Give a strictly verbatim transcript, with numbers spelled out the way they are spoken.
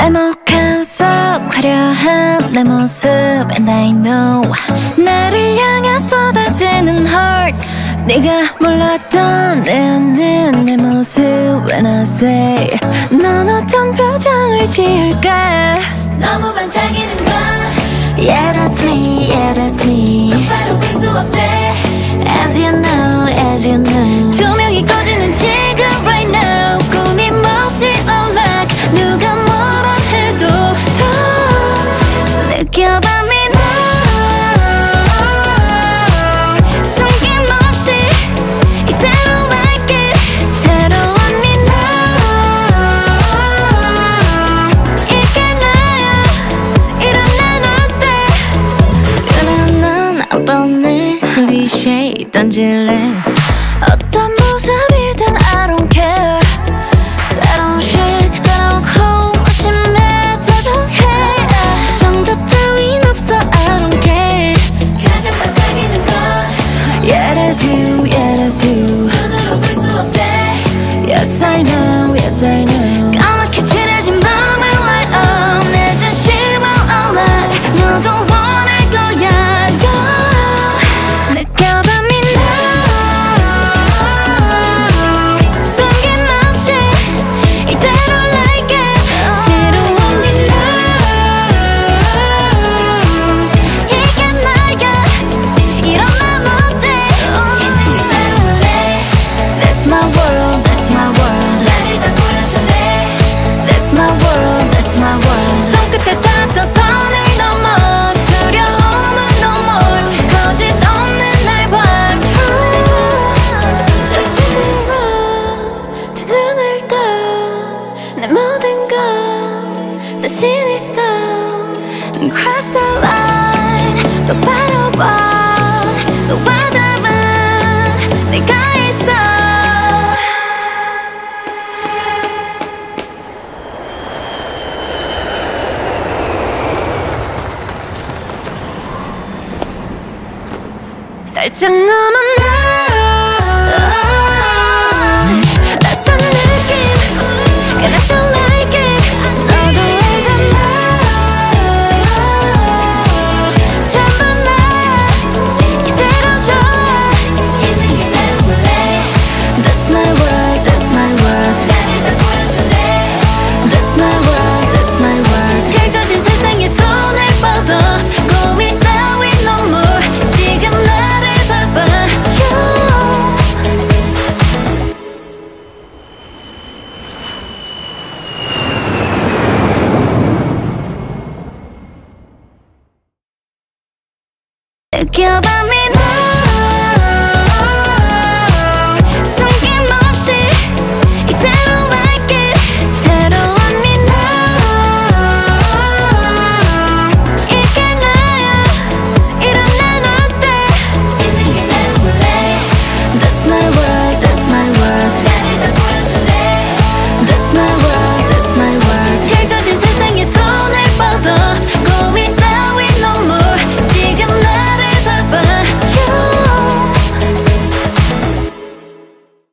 날먹한 속 화려한 내 모습 And I know 나를 향해 쏟아지는 heart 네가 몰랐던 내 안에 내 모습 When I say 넌 어떤 표정을 지을까 너무 반짝이는 건 Yeah that's me, yeah that's me 똑바로 볼 수 없대 As you know, as you know 조명이 꺼지는 지금 right now 꾸밈없이 I'm like 누가 뭐라 해도 더 느껴봐 me now 숨김없이 이대로 like it 새로운 me now 이게 나야 이런 난 어때 이런 난 아빠네 클리셰 던질래 어떤 모습이든 I don't care 때론 shake 때론 cold 심해 다정해 정답 따윈 없어 I don't care 가장 반짝이는 건 Yeah that's you, yeah that's you 눈으로 볼 수 없대 Yes I know, yes I know 까맣게 칠해진 밤을 light up 내 진심을 unlock 너도 원할 거야 Go 느껴봐 me 내 모든 건 자신 있어 Cross the line 똑바로 봐 너와 닮은 내가 있어 살짝 넘어 느껴봐 me